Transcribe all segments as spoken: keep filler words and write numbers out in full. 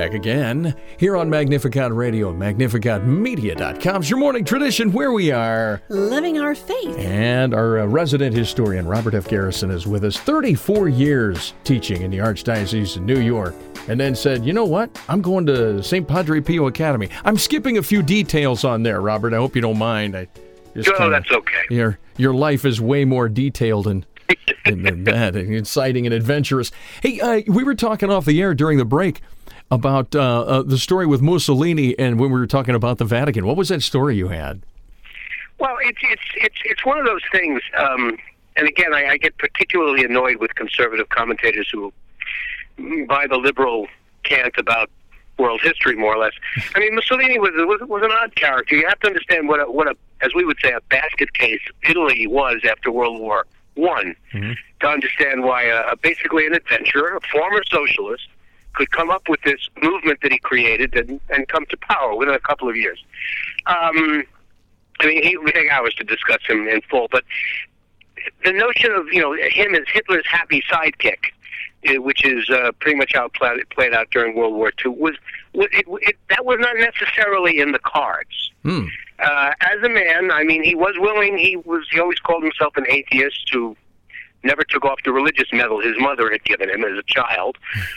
back again here on Magnificat Radio and Magnificat Media dot com. It's your morning tradition where we are living our faith. And our uh, resident historian, Robert F. Garrison, is with us. thirty-four years teaching in the Archdiocese of New York. And then said, you know what? I'm going to Saint Padre Pio Academy. I'm skipping a few details on there, Robert. I hope you don't mind. I just no, kinda, that's okay. Your, your life is way more detailed and than that, exciting and adventurous. Hey, uh, we were talking off the air during the break about uh, uh, the story with Mussolini, and when we were talking about the Vatican. What was that story you had? Well, it's it's it's it's one of those things. Um, and again, I, I get particularly annoyed with conservative commentators who buy the liberal cant about world history, more or less. I mean, Mussolini was was, was an odd character. You have to understand what a, what a, as we would say, a basket case Italy was after World War One, mm-hmm. to understand why uh, basically an adventurer, a former socialist, could come up with this movement that he created and, and come to power within a couple of years. Um, I mean, he would take hours to discuss him in full, but the notion of, you know, him as Hitler's happy sidekick, which is uh, pretty much how it played, played out during World War Two, was it, it, that was not necessarily in the cards. Hmm. Uh, as a man, I mean, he was willing. He was. He always called himself an atheist who never took off the religious medal his mother had given him as a child.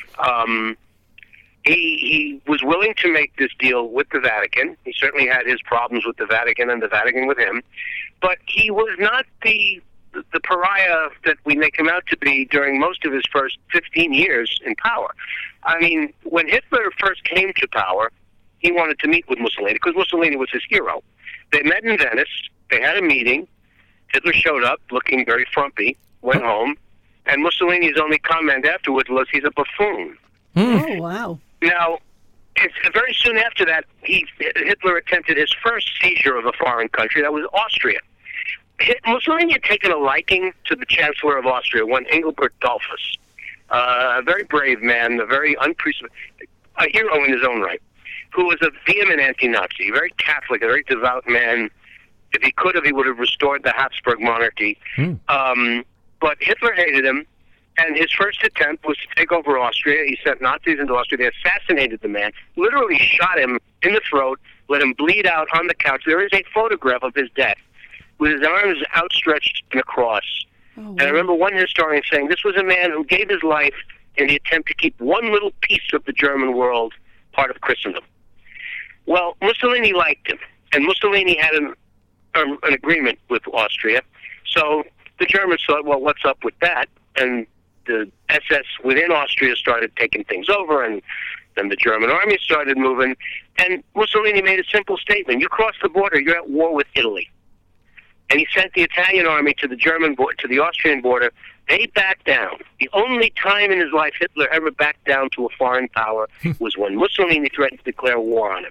Um, he he was willing to make this deal with the Vatican. He certainly had his problems with the Vatican and the Vatican with him, but he was not the the pariah that we make him out to be during most of his first fifteen years in power. I mean, when Hitler first came to power, he wanted to meet with Mussolini because Mussolini was his hero. They met in Venice. They had a meeting. Hitler showed up looking very frumpy, went home, and Mussolini's only comment afterwards was he's a buffoon. Mm. Oh, wow. Now, it's, very soon after that, he, Hitler attempted his first seizure of a foreign country. That was Austria. Mussolini had taken a liking to the Chancellor of Austria, one Engelbert Dollfuss, uh, a very brave man, a very unprecedented, a hero in his own right, who was a vehement anti-Nazi, very Catholic, a very devout man. If he could have, he would have restored the Habsburg monarchy. Mm. Um, but Hitler hated him, and his first attempt was to take over Austria. He sent Nazis into Austria. They assassinated the man, literally shot him in the throat, let him bleed out on the couch. There is a photograph of his death with his arms outstretched in a cross. Oh, wow. And I remember one historian saying this was a man who gave his life in the attempt to keep one little piece of the German world part of Christendom. Well, Mussolini liked him, and Mussolini had an, um, an agreement with Austria. So the Germans thought, well, what's up with that? And the S S within Austria started taking things over, and then the German army started moving. And Mussolini made a simple statement. You cross the border, you're at war with Italy. And he sent the Italian army to the German border, to the Austrian border. They backed down. The only time in his life Hitler ever backed down to a foreign power was when Mussolini threatened to declare war on him.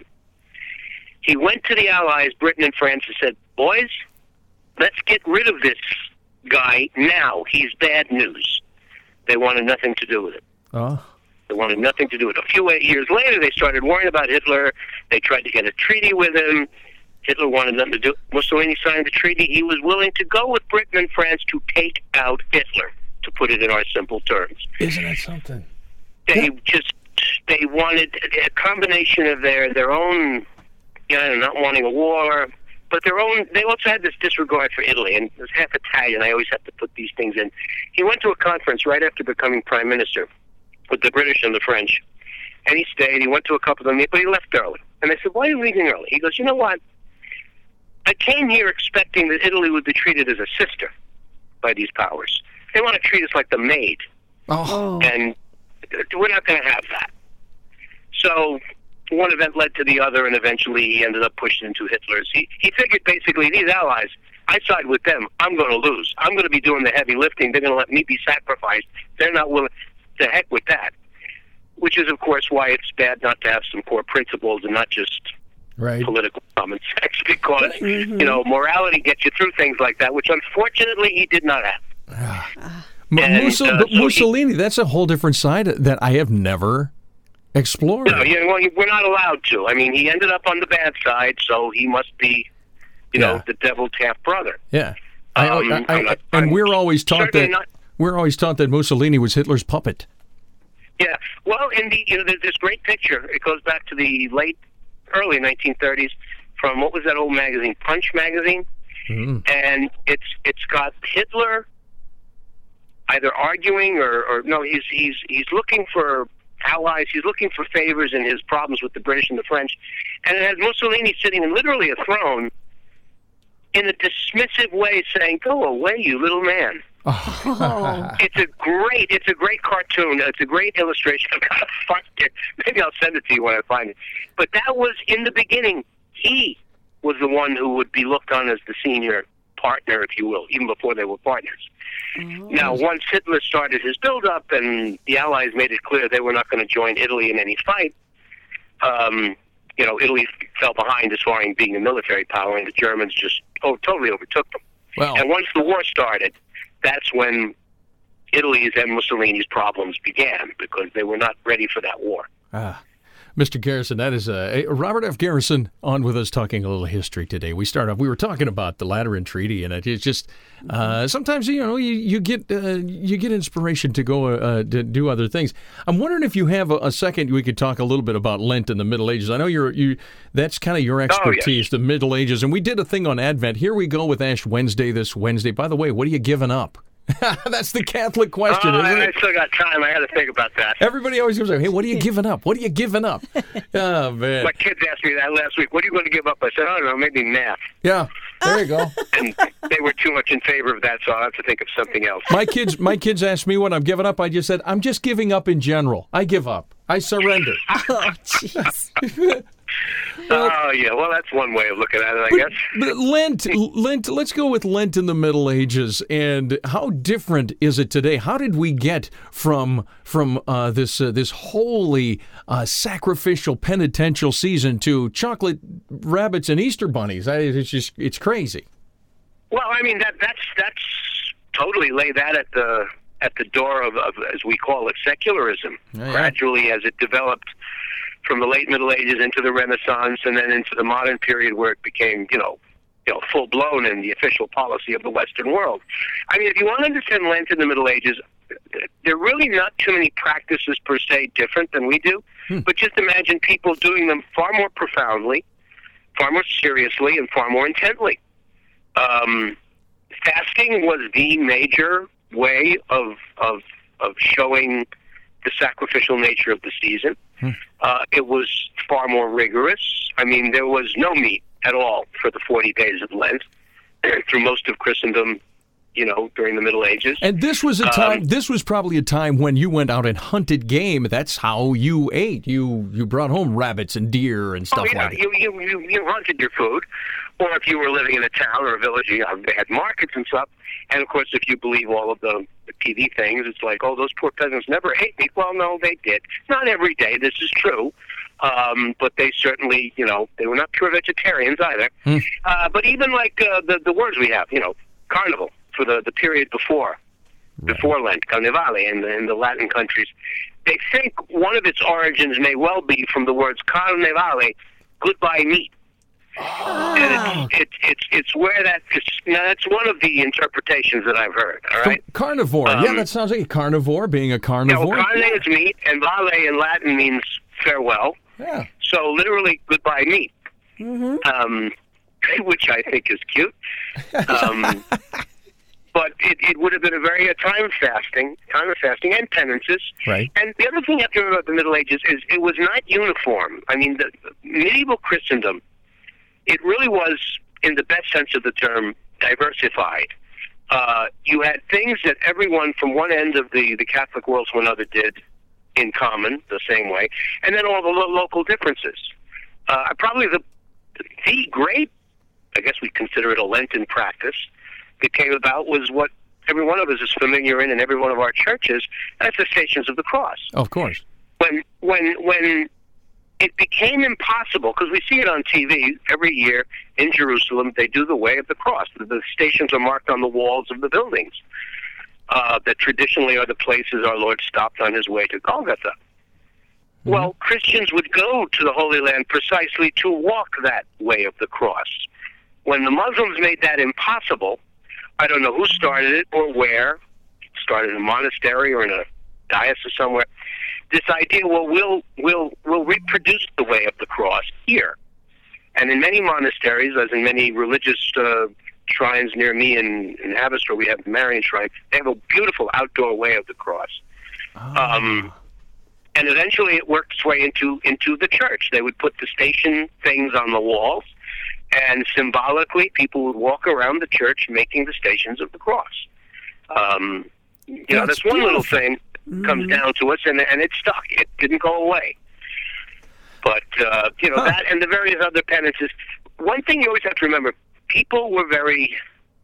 He went to the Allies, Britain and France, and said, boys, let's get rid of this guy now. He's bad news. They wanted nothing to do with it. Oh. They wanted nothing to do with it. A few years later, they started worrying about Hitler. They tried to get a treaty with him. Hitler wanted nothing to do. Mussolini signed the treaty. He was willing to go with Britain and France to take out Hitler, to put it in our simple terms. Isn't that something? They yeah. just, they wanted a combination of their, their own, you know, not wanting a war, but their own, they also had this disregard for Italy, and as half Italian, I always have to put these things in. He went to a conference right after becoming prime minister with the British and the French, and he stayed. He went to a couple of them, but he left early. And they said, why are you leaving early? He goes, you know what? I came here expecting that Italy would be treated as a sister by these powers. They want to treat us like the maid. Oh. And we're not going to have that. So one event led to the other, and eventually he ended up pushed into Hitler's. He, he figured basically, these allies, I side with them, I'm going to lose. I'm going to be doing the heavy lifting. They're going to let me be sacrificed. They're not willing. To heck with that. Which is, of course, why it's bad not to have some core principles and not just right. political common sense, because, mm-hmm. you know, morality gets you through things like that, which unfortunately he did not have. and, Mussol- uh, but so Mussolini, he, that's a whole different side that I have never explored. No, you know, well, we're not allowed to. I mean, he ended up on the bad side, so he must be, you yeah. know, the devil's half-brother. Yeah. I, Um, I, I, I'm not- and I'm we're always taught that not- we're always taught that Mussolini was Hitler's puppet. Yeah. Well, in the you know, there's this great picture. It goes back to the late, early nineteen thirties from what was that old magazine, Punch magazine, mm. and it's it's got Hitler either arguing or, or no, he's he's he's looking for allies. He's looking for favors in his problems with the British and the French, and it has Mussolini sitting in literally a throne, in a dismissive way, saying, "Go away, you little man." Oh. It's a great, it's a great cartoon. It's a great illustration. I've got to find it. Maybe I'll send it to you when I find it. But that was in the beginning. He was the one who would be looked on as the senior partner, if you will, even before they were partners. Oh. Now, once Hitler started his build-up and the Allies made it clear they were not going to join Italy in any fight, um, you know, Italy fell behind as far as being a military power, and the Germans just oh, totally overtook them. Well, and once the war started, that's when Italy's and Mussolini's problems began, because they were not ready for that war. Ah. Mister Garrison, that is uh, Robert F. Garrison on with us talking a little history today. We start off, we were talking about the Lateran Treaty, and it's just uh, sometimes you know you, you get uh, you get inspiration to go uh, to do other things. I'm wondering if you have a, a second we could talk a little bit about Lent in the Middle Ages. I know you're you that's kind of your expertise, oh, yes. the Middle Ages, and we did a thing on Advent. Here we go with Ash Wednesday this Wednesday. By the way, what are you giving up? That's the Catholic question, oh, isn't I, it? I still got time. I got to think about that. Everybody always goes, hey, what are you giving up? What are you giving up? Oh, man. My kids asked me that last week. What are you going to give up? I said, I don't know, maybe math. Yeah, there you go. And they were too much in favor of that, so I'll have to think of something else. My kids, my kids asked me what I'm giving up. I just said, I'm just giving up in general. I give up. I surrender. Oh, jeez. Well, oh, yeah. Well, that's one way of looking at it, I but, guess. But Lent, Lent, let's go with Lent in the Middle Ages. And how different is it today? How did we get from from uh, this uh, this holy, uh, sacrificial, penitential season to chocolate rabbits and Easter bunnies? I, it's just, it's crazy. Well, I mean, that that's that's totally lay that at the at the door of, of as we call it, secularism. Yeah, yeah. Gradually, as it developed from the late Middle Ages into the Renaissance, and then into the modern period where it became, you know, you know, full blown in the official policy of the Western world. I mean, if you want to understand Lent in the Middle Ages, there are really not too many practices per se different than we do, hmm. but just imagine people doing them far more profoundly, far more seriously, and far more intently. Um, fasting was the major way of of of showing the sacrificial nature of the season. Hmm. Uh, it was far more rigorous. I mean, there was no meat at all for the forty days of Lent through most of Christendom, you know, during the Middle Ages. And this was a time. Um, this was probably a time when you went out and hunted game. That's how you ate. You you brought home rabbits and deer and stuff oh, yeah, like that. You, you you you hunted your food, or if you were living in a town or a village, you know, they had markets and stuff. And of course, if you believe all of the, the T V things, it's like, oh, those poor peasants never ate meat. Well, no, they did. Not every day. This is true. Um, but they certainly, you know, they were not pure vegetarians either. Hmm. Uh, but even like uh, the the words we have, you know, carnival for the, the period before, right. before Lent, carnevale in the, in the Latin countries, they think one of its origins may well be from the words carnevale, goodbye meat. Oh. And it's, it's it's it's where that it's, now that's one of the interpretations that I've heard. All right, From carnivore. Um, yeah, that sounds like a carnivore. Being a carnivore. No, carne yeah. is meat, and vale in Latin means farewell. Yeah. So literally, goodbye meat. Mm-hmm. Um, which I think is cute. Um, but it, it would have been a very a time of fasting, time of fasting and penances. Right. And the other thing you have to remember about the Middle Ages is it was not uniform. I mean, the medieval Christendom, it really was, in the best sense of the term, diversified. Uh, you had things that everyone from one end of the, the Catholic world to another did in common, the same way, and then all the lo- local differences. Uh, probably the the great, I guess we consider it a Lenten practice, that came about was what every one of us is familiar in in every one of our churches, that's the Stations of the Cross. Of course. When when when it became impossible, because we see it on T V every year in Jerusalem, they do the Way of the Cross. The, the stations are marked on the walls of the buildings uh, that traditionally are the places our Lord stopped on his way to Golgotha. Mm-hmm. Well, Christians would go to the Holy Land precisely to walk that Way of the Cross. When the Muslims made that impossible, I don't know who started it or where, started in a monastery or in a diocese somewhere, this idea, well, we'll we'll we'll reproduce the way of the cross here, and in many monasteries, as in many religious uh, shrines near me in, in Haverstraw, we have the Marian Shrine. They have a beautiful outdoor way of the cross. Oh. Um, and eventually it worked its way into, into the church. They would put the station things on the walls, and symbolically people would walk around the church making the stations of the cross. Um, you That's know, that's one beautiful. little thing Mm-hmm. comes down to us, and, and it stuck. It didn't go away. But, uh, you know, Huh. that and the various other penances. One thing you always have to remember, people were very...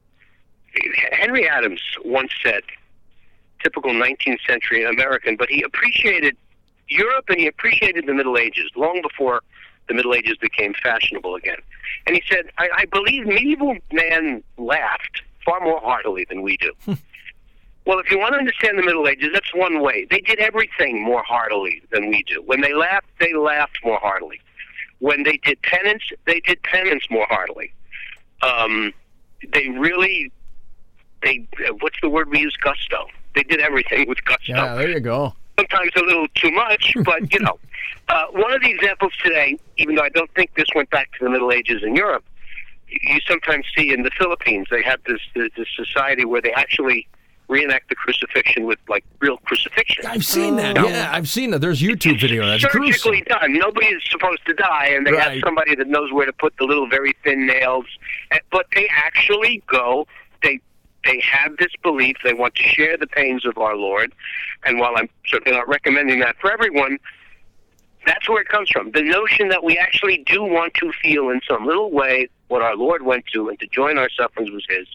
Henry Adams once said, typical nineteenth century American, but he appreciated Europe and he appreciated the Middle Ages long before the Middle Ages became fashionable again. And he said, I, I believe medieval man laughed far more heartily than we do. Well, if you want to understand the Middle Ages, that's one way. They did everything more heartily than we do. When they laughed, they laughed more heartily. When they did penance, they did penance more heartily. Um, they really, they what's the word we use? Gusto. They did everything with gusto. Yeah, there you go. Sometimes a little too much, but, you know. Uh, one of the examples today, even though I don't think this went back to the Middle Ages in Europe, you sometimes see in the Philippines, they have this, this, this society where they actually reenact the crucifixion with, like, real crucifixion. I've seen that. Oh. Yeah, I've seen that. There's YouTube video. That's Surgically gruesome. done. Nobody is supposed to die, and they have Right. somebody that knows where to put the little very thin nails. And- But they actually go, they they have this belief, they want to share the pains of our Lord. And while I'm certainly not recommending that for everyone, that's where it comes from. The notion that we actually do want to feel in some little way what our Lord went to, and to join our sufferings was his,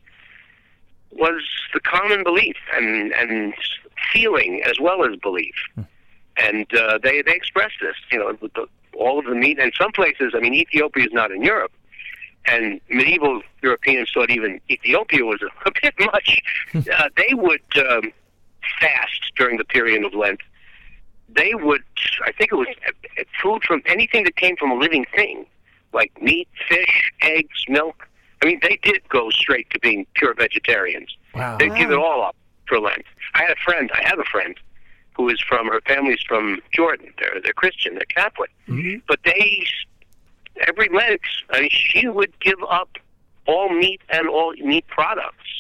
was the common belief and, and feeling as well as belief. And uh, they, they express this, you know, with the, all of the meat. And some places, I mean, Ethiopia is not in Europe, and medieval Europeans thought even Ethiopia was a, a bit much. uh, they would um, fast during the period of Lent. They would, I think it was uh, food from anything that came from a living thing, like meat, fish, eggs, milk. I mean, they did go straight to being pure vegetarians. Wow. They'd give it Wow. all up for Lent. I had a friend, I have a friend, who is from, her family's from Jordan. They're, they're Christian, they're Catholic. Mhm. But they, every Lent, I mean, she would give up all meat and all meat products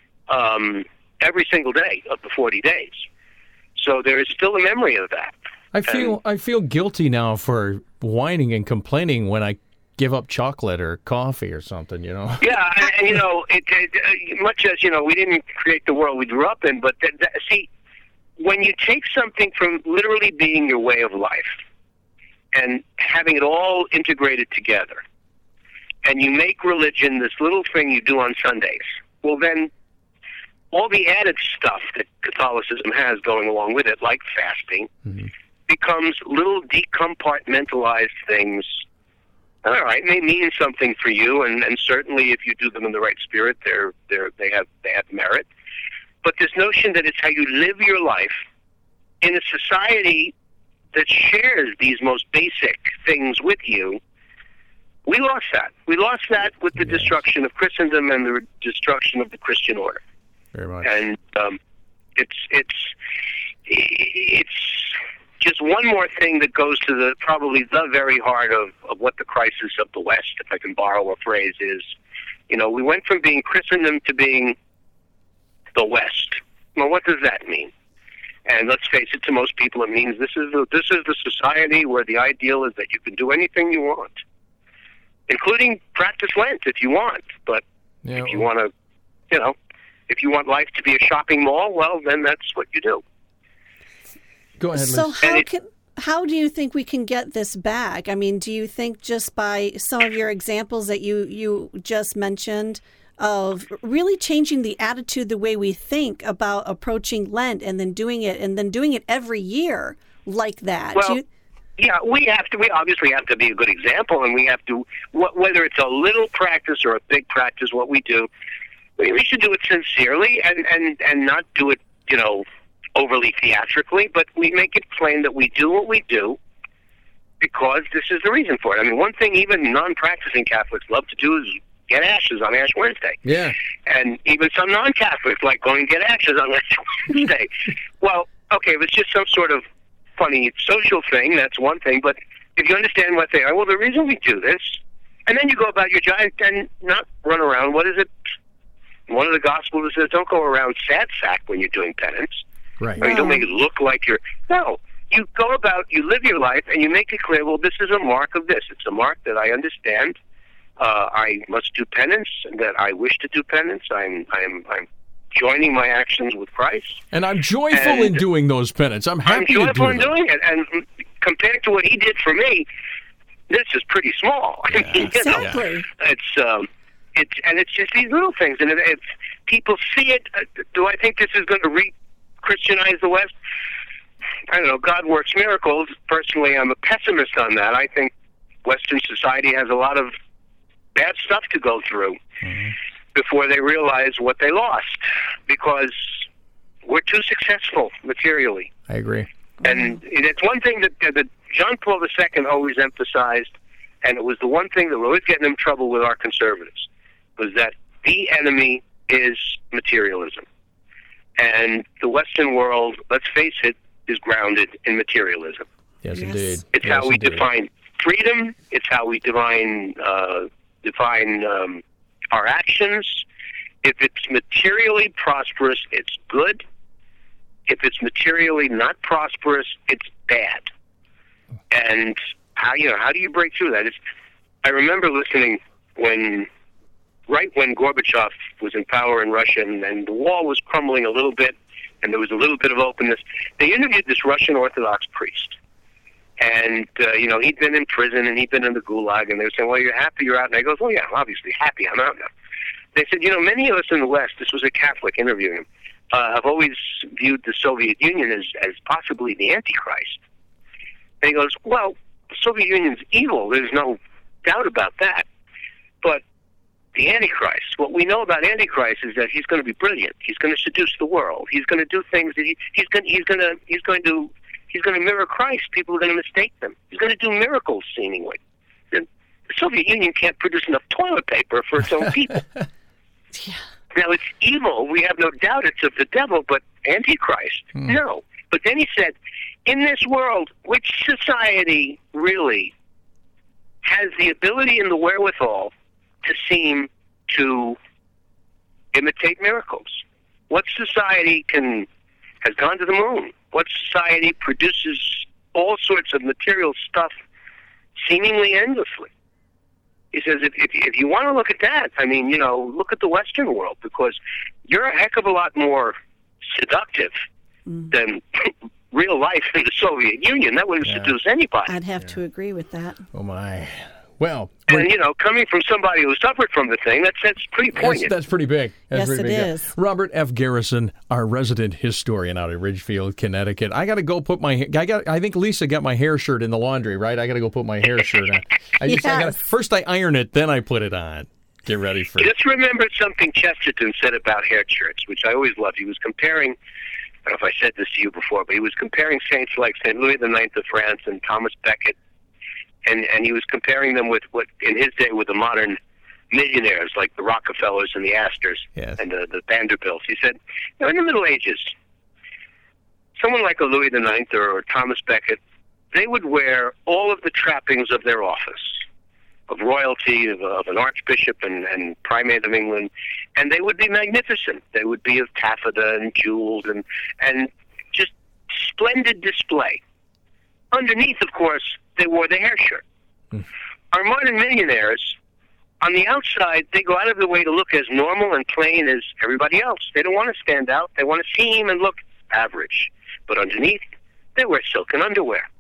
um, every single day of the forty days. So there is still a memory of that. I feel I feel guilty now for whining and complaining when I give up chocolate or coffee or something, you know. Yeah, and, and you know, it, it, uh, much as, you know, we didn't create the world we grew up in, but th- th- see, when you take something from literally being your way of life and having it all integrated together, and you make religion this little thing you do on Sundays, well then all the added stuff that Catholicism has going along with it, like fasting, Mm-hmm. becomes little decompartmentalized things. All right, they mean something for you, and, and certainly if you do them in the right spirit, they're they're they have they have merit. But this notion that it's how you live your life in a society that shares these most basic things with you, we lost that. We lost that with the Yes. destruction of Christendom and the destruction of the Christian order. Very much. And um, it's it's it's just one more thing that goes to the probably the very heart of, of what the crisis of the West, if I can borrow a phrase, is. You know, we went from being Christendom to being the West. Well, what does that mean? And let's face it, to most people, it means this is the, this is the society where the ideal is that you can do anything you want, including practice Lent if you want. But Yeah, if you want to, you know, if you want life to be a shopping mall, well, then that's what you do. go ahead, So Liz. how And it- can how do you think we can get this back? I mean, do you think just by some of your examples that you you just mentioned of really changing the attitude, the way we think about approaching Lent, and then doing it, and then doing it every year like that? Do Well, you, yeah, we have to. We obviously have to be a good example, and we have to. wh- Whether it's a little practice or a big practice, what we do, we we should do it sincerely and and and not do it, you know, overly theatrically. But we make it plain that we do what we do because this is the reason for it. I mean, one thing even non-practicing Catholics love to do is get ashes on Ash Wednesday. Yeah. And even some non-Catholics like going to get ashes on Ash Wednesday. Well, okay, if it's just some sort of funny social thing, that's one thing, but if you understand what they are, well, the reason we do this, and then you go about your job and not run around, what is it? One of the Gospels says, don't go around sad sack when you're doing penance. Right. Or you don't make it look like you're, no. You go about, you live your life, and you make it clear, well, this is a mark of this. It's a mark that I understand. Uh, I must do penance, and that I wish to do penance. I'm, I'm, I'm joining my actions with Christ. And I'm joyful and in doing those penance. I'm happy I'm to do joyful in them. doing it. And compared to what he did for me, this is pretty small. Yeah. I mean, you know, Exactly. it's, um, it's, and it's just these little things. And if, if people see it, uh, do I think this is going to re-Christianize the West? I don't know. God works miracles. Personally, I'm a pessimist on that. I think Western society has a lot of bad stuff to go through mm-hmm. before they realize what they lost, because we're too successful materially. I agree. And it's one thing that, that John Paul the Second always emphasized, and it was the one thing that was always getting him in trouble with our conservatives, was that the enemy is materialism. And the Western world, let's face it, is grounded in materialism. Yes, Yes. indeed. It's yes, how we indeed. define freedom. It's how we define uh, define um, our actions. If it's materially prosperous, it's good. If it's materially not prosperous, it's bad. And how you know how do you break through that? It's, I remember listening when, right when Gorbachev was in power in Russia, and, and the wall was crumbling a little bit, and there was a little bit of openness. They interviewed this Russian Orthodox priest. And, uh, you know, he'd been in prison and he'd been in the Gulag, and they were saying, well, you're happy you're out. And I goes, oh, yeah, I'm obviously happy I'm out now. They said, you know, many of us in the West, this was a Catholic interviewing him, uh, have always viewed the Soviet Union as, as possibly the Antichrist. And he goes, well, the Soviet Union's evil. There's no doubt about that. But the Antichrist, what we know about Antichrist is that he's going to be brilliant. He's going to seduce the world. He's going to do things that he, he's going he's going to he's going to he's going to mirror Christ. People are going to mistake them. He's going to do miracles, seemingly. And the Soviet Union can't produce enough toilet paper for its own people. Yeah. Now, it's evil. We have no doubt it's of the devil, but Antichrist, Hmm. no. But then he said, in this world, which society really has the ability and the wherewithal to seem to imitate miracles? What society can has gone to the moon? What society produces all sorts of material stuff seemingly endlessly? He says, if, if, if you want to look at that, I mean, you know, look at the Western world, because you're a heck of a lot more seductive Mm. than real life in the Soviet Union. That wouldn't Yeah. seduce anybody. I'd have to agree with that. Oh, my. Well, And, you know, coming from somebody who suffered from the thing, that's, that's pretty that's, poignant. that's pretty big. That's Yes, pretty it big, yeah. is. Robert F. Garrison, our resident historian out of Ridgefield, Connecticut. I got to go put my. I got. I think Lisa got my hair shirt in the laundry, right? I got to go put my hair shirt on. I just. I gotta, Yes. first, I iron it, then I put it on. Get ready for it. Just remember something Chesterton said about hair shirts, which I always loved. He was comparing, I don't know if I said this to you before, but he was comparing saints like Saint Louis the Ninth of France and Thomas Becket, and, and he was comparing them with what, in his day, with the modern millionaires like the Rockefellers and the Astors Yes. and the, the Vanderbilts. He said, you know, in the Middle Ages, someone like a Louis the Ninth or, or Thomas Becket, they would wear all of the trappings of their office, of royalty, of, of an archbishop and, and primate of England, and they would be magnificent. They would be of taffeta and jeweled and, and just splendid display. Underneath, of course, they wore the hair shirt. Hmm. Our modern millionaires, on the outside, they go out of their way to look as normal and plain as everybody else. They don't want to stand out. They want to seem and look average. But underneath, they wear silken underwear.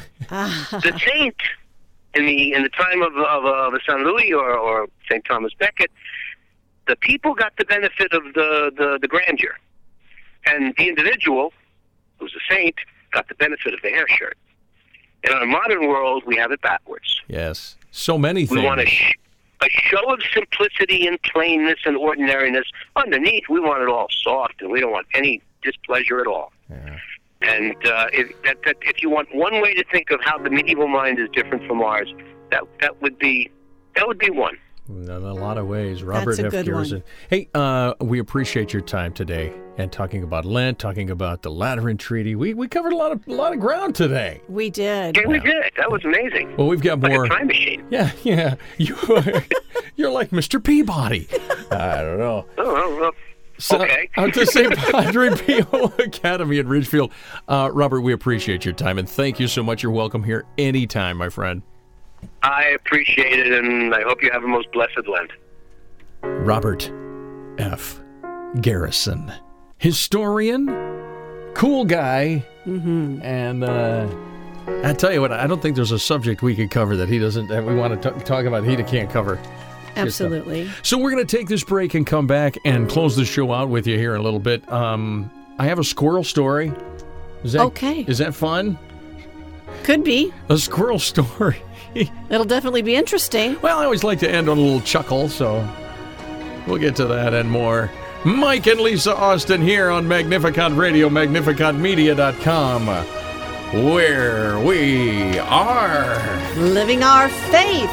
The saint in the in the time of of, of Saint Louis or, or Saint Thomas Becket, the people got the benefit of the, the, the grandeur, and the individual, who's a saint, got the benefit of the hair shirt. In our modern world, we have it backwards. Yes. So many things. We want a, sh- a show of simplicity and plainness and ordinariness. Underneath, we want it all soft, and we don't want any displeasure at all. Yeah. And uh, if, that, that, if you want one way to think of how the medieval mind is different from ours, that that would be that would be one. In a lot of ways. Robert That's a F. good Garrison. one. Hey, uh, we appreciate your time today and talking about Lent, talking about the Lateran Treaty. We we covered a lot of a lot of ground today. We did. Yeah, we did. That was amazing. Well, we've got Like more. a time machine. Yeah, yeah. You, you're like Mister Peabody. I don't know. Oh, oh, oh. So, Okay. Out to Saint Padre Pio Academy in Ridgefield. Uh, Robert, we appreciate your time, and thank you so much. You're welcome here anytime, my friend. I appreciate it, and I hope you have a most blessed Lent. Robert F. Garrison. Historian, cool guy, Mm-hmm. and uh, I tell you what, I don't think there's a subject we could cover that he doesn't, that we want to t- talk about he can't cover. Absolutely. So we're going to take this break and come back and close the show out with you here in a little bit. Um, I have a squirrel story. Is that, Okay. Is that fun? Could be. A squirrel story. It'll definitely be interesting. Well, I always like to end on a little chuckle, so we'll get to that and more. Mike and Lisa Austin here on Magnificent Radio, magnificent media dot com, where we are Living our faith.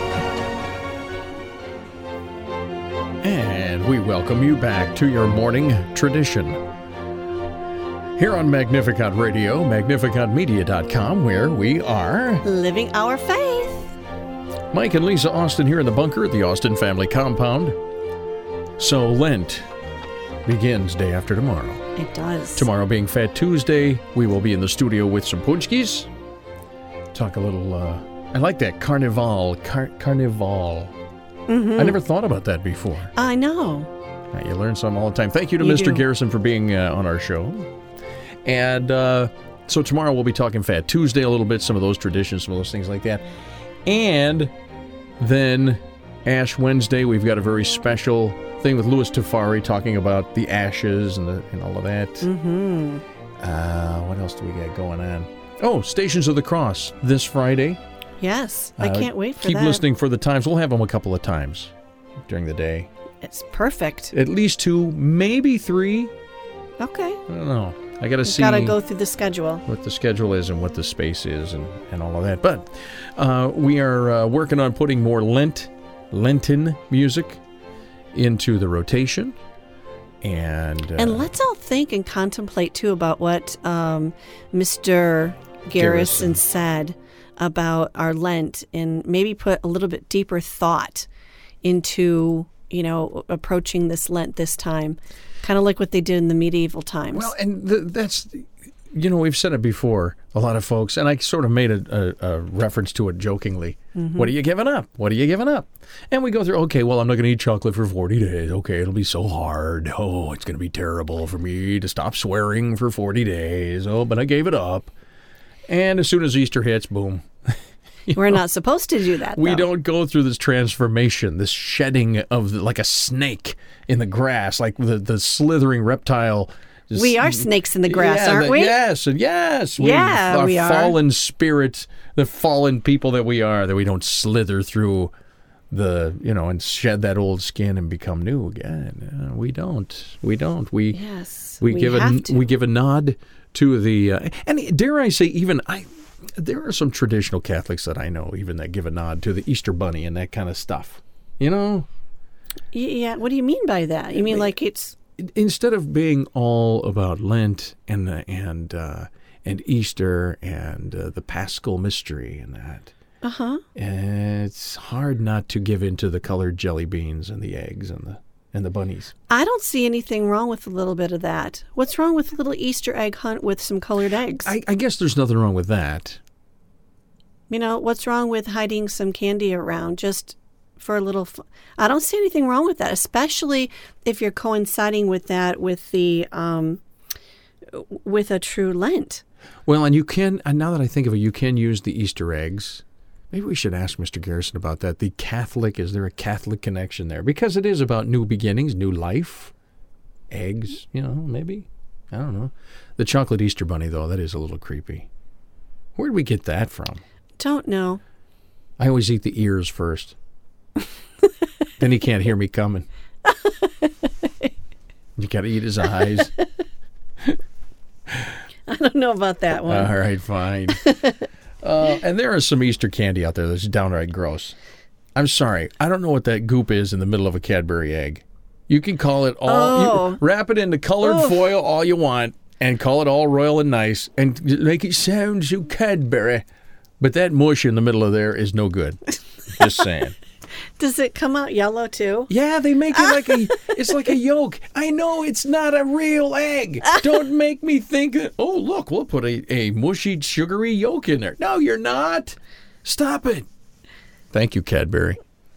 And we welcome you back to your morning tradition. Here on Magnificent Radio, magnificent media dot com, where we are Living our faith. Mike and Lisa Austin here in the bunker at the Austin family compound. So Lent begins day after tomorrow. It does. Tomorrow being Fat Tuesday, we will be in the studio with some punchkis. Talk a little, uh, I like that, carnival, car- carnival. Mm-hmm. I never thought about that before. I know. Uh, You learn something all the time. Thank you to You Mister do. Garrison for being uh, on our show. And uh, so tomorrow we'll be talking Fat Tuesday a little bit, some of those traditions, some of those things like that. And then Ash Wednesday, we've got a very special thing with Louis Tafari talking about the ashes and, the, and all of that. Mm-hmm. Uh, what else do we got going on? Oh, Stations of the Cross this Friday. Yes. I Uh, can't wait for Keep that. listening for the times. We'll have them a couple of times during the day. It's perfect. At least two, maybe three. Okay. I don't know. I got to see Got to go through the schedule. what the schedule is and what the space is and, and all of that. But uh, we are uh, working on putting more Lent, Lenten music into the rotation. And, uh, And let's all think and contemplate, too, about what um, Mister Garrison, Garrison. said about our Lent and maybe put a little bit deeper thought into, you know, approaching this Lent this time, kind of like what they did in the medieval times. Well, and the, that's, you know, we've said it before, a lot of folks, and I sort of made a, a, a reference to it jokingly. Mm-hmm. What are you giving up? What are you giving up? And we go through, okay, well, I'm not going to eat chocolate for forty days. Okay, it'll be so hard. Oh, it's going to be terrible for me to stop swearing for forty days. Oh, but I gave it up. And as soon as Easter hits, boom. We're not supposed to do that, We though. don't go through this transformation, this shedding of the, like a snake in the grass, like the, the slithering reptile. Just- We are snakes in the grass, Yeah, aren't the- we? Yes, and yes. Yeah, our we are. fallen spirit, the fallen people that we are, that we don't slither through the, you know, and shed that old skin and become new again. Uh, we don't. We don't. We Yes, we, we give have a to. we give a nod to the uh, and dare I say even I. There are some traditional Catholics that I know even that give a nod to the Easter Bunny and that kind of stuff. You know, Y- Yeah, what do you mean by that? You mean like it's instead of being all about Lent and uh, and uh, and Easter and uh, the Paschal mystery and that, uh-huh. it's hard not to give in to the colored jelly beans and the eggs and the and the bunnies. I don't see anything wrong with a little bit of that. What's wrong with a little Easter egg hunt with some colored eggs? I, I guess there's nothing wrong with that. You know, what's wrong with hiding some candy around just for a little fun? I don't see anything wrong with that, especially if you're coinciding with that with the um, with a true Lent. Well, and you can, and now that I think of it, you can use the Easter eggs. Maybe we should ask Mister Garrison about that. The Catholic, is there a Catholic connection there? Because it is about new beginnings, new life, eggs, you know, maybe. I don't know. The chocolate Easter bunny, though, that is a little creepy. Where did we get that from? Don't know. I always eat the ears first. Then he can't hear me coming. You got to eat his eyes. I don't know about that one. All right, fine. Uh, and there is some Easter candy out there that's downright gross. I'm sorry. I don't know what that goop is in the middle of a Cadbury egg. You can call it all, Oh. you wrap it into colored Oof. foil all you want and call it all royal and nice and make it sound so Cadbury. But that mush in the middle of there is no good. Just saying. Does it come out yellow too? Yeah, they make it like a, it's like a yolk. I know it's not a real egg. Don't make me think that, oh, look, we'll put a, a mushy, sugary yolk in there. No, you're not. Stop it. Thank you, Cadbury.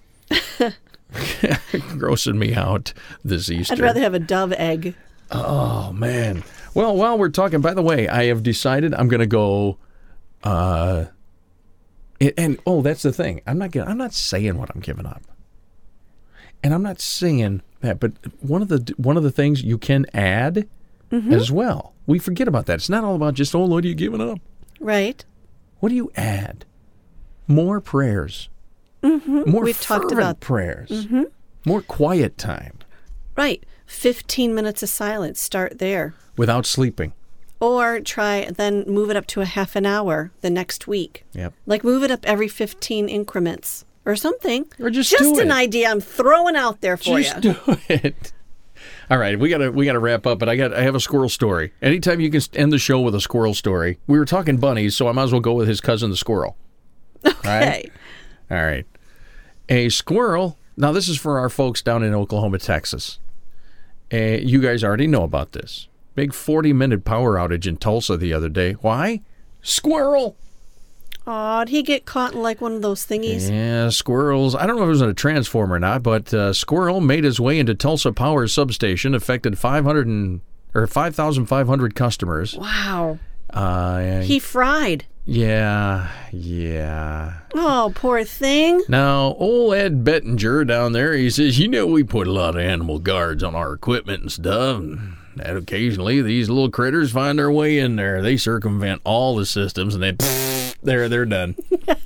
Grossing me out this Easter. I'd rather have a Dove egg. Oh, man. Well, while we're talking, by the way, I have decided I'm going to go, uh, and, and, oh, that's the thing. I'm not gonna, I'm not saying what I'm giving up. And I'm not saying that, but one of the one of the things you can add mm-hmm. as well. We forget about that. It's not all about just, oh, what are you giving up? Right. What do you add? More prayers. Mm-hmm. More We've fervent talked about prayers. Mm-hmm. More quiet time. Right. fifteen minutes of silence. Start there. Without sleeping. Or try, then move it up to a half an hour the next week. Yep. Like move it up every fifteen increments or something. Or just Just do an it. idea I'm throwing out there for Just you. do it. All right, we gotta we gotta wrap up, but I got I have a squirrel story. Anytime you can end the show with a squirrel story. We were talking bunnies, so I might as well go with his cousin the squirrel. Okay. Right? All right. A squirrel. Now this is for our folks down in Oklahoma, Texas. Uh, you guys already know about this. Big forty minute power outage in Tulsa the other day. Why? Squirrel. Aw, did he get caught in like one of those thingies? Yeah, squirrels. I don't know if it was in a transformer or not, but uh, squirrel made his way into Tulsa Power substation, affected five hundred and, or five thousand five hundred customers. Wow. Uh, He fried. yeah, yeah. Oh, poor thing. Now, old Ed Bettinger down there, he says, you know, we put a lot of animal guards on our equipment and stuff, and that occasionally these little critters find their way in there. They circumvent all the systems, and then there, they're done.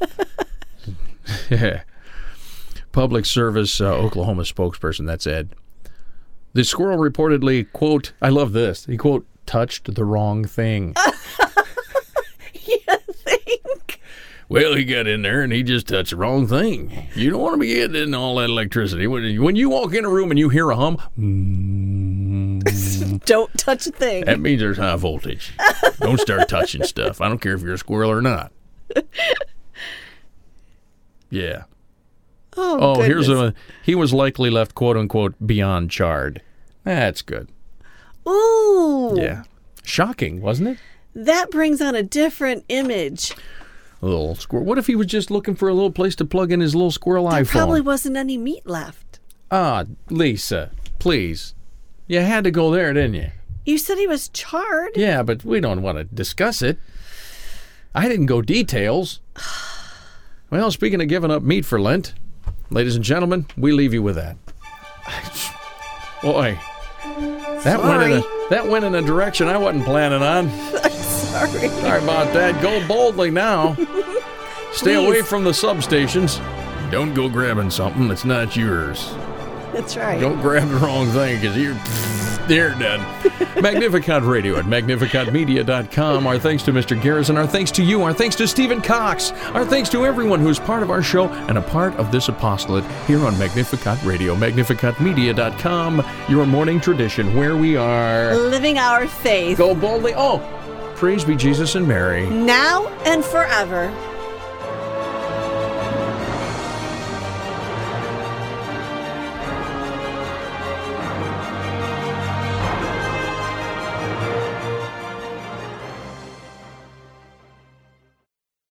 Public Service uh, Oklahoma spokesperson, that's Ed. The squirrel reportedly, quote, I love this, he, quote, touched the wrong thing. You think? Well, he got in there and he just touched the wrong thing. You don't want to be getting all that electricity. When, when you walk in a room and you hear a hum, mm, Don't touch a thing. that means there's high voltage. Don't start touching stuff. I don't care if you're a squirrel or not. Yeah. Oh, Oh, goodness. here's a, he was likely left, quote unquote, beyond charred. That's good. Ooh. Yeah. Shocking, wasn't it? That brings on a different image. A little squirrel. What if he was just looking for a little place to plug in his little squirrel There iPhone? probably wasn't any meat left. Ah, Lisa, please. You had to go there, didn't you? You said he was charred. Yeah, but we don't want to discuss it. I didn't go details. Well, speaking of giving up meat for Lent, ladies and gentlemen, we leave you with that. Boy, that went in a, that went in a direction I wasn't planning on. Sorry. Sorry about that. Go boldly now. Stay Please. away from the substations. Don't go grabbing something that's not yours. That's right. Don't grab the wrong thing because you're, you're done. Magnificat Radio at magnificat media dot com. Our thanks to Mister Garrison. Our thanks to you. Our thanks to Stephen Cox. Our thanks to everyone who's part of our show and a part of this apostolate here on Magnificat Radio. magnificat media dot com, your morning tradition where we are. Living our faith. Go boldly. Oh, praise be Jesus and Mary. Now and forever.